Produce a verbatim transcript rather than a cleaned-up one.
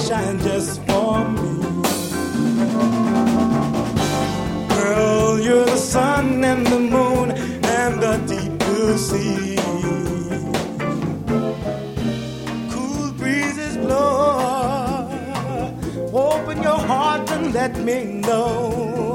shine just for me. Girl, you're the sun and the moon and the deep blue sea. Cool breezes blow. Open your heart and let me know.